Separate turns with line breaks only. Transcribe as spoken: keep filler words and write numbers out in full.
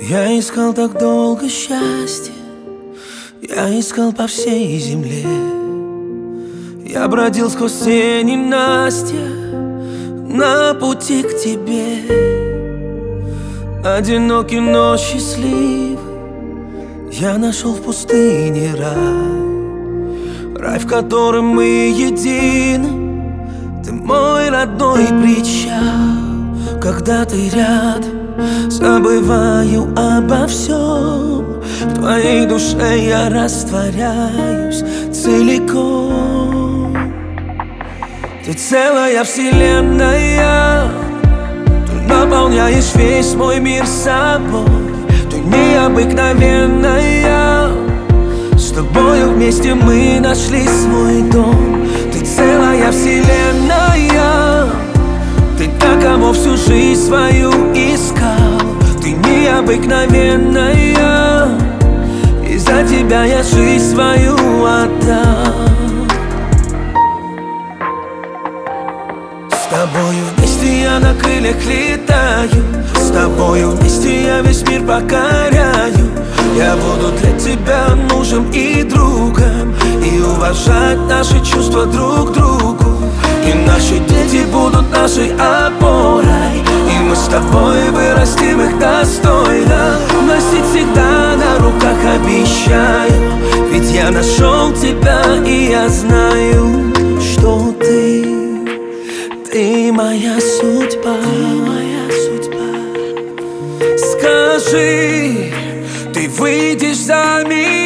Я искал так долго счастья, я искал по всей земле. Я бродил сквозь все ненастья на пути к тебе. Одинокий, но счастливый я нашел в пустыне рай. Рай, в котором мы едины. Ты мой родной причал. Когда ты рядом, забываю обо всем. В твоей душе я растворяюсь целиком. Ты целая вселенная, ты наполняешь весь мой мир собой. Ты необыкновенная, с тобою вместе мы нашли свой дом. Ты целая вселенная, ты та, кого всю жизнь свою искал. Ты необыкновенная, и за тебя я жизнь свою отдам. С тобою вместе я на крыльях летаю, с тобою вместе я весь мир покоряю. Я буду для тебя мужем и другом, и уважать наши чувства друг к другу. И наши дети будут нашей опорой, и мы с тобой вырастим их достойно. Носить всегда на руках обещаю, ведь я нашел тебя, и я знаю, что ты, ты моя судьба, моя судьба. Скажи, ты выйдешь за меня?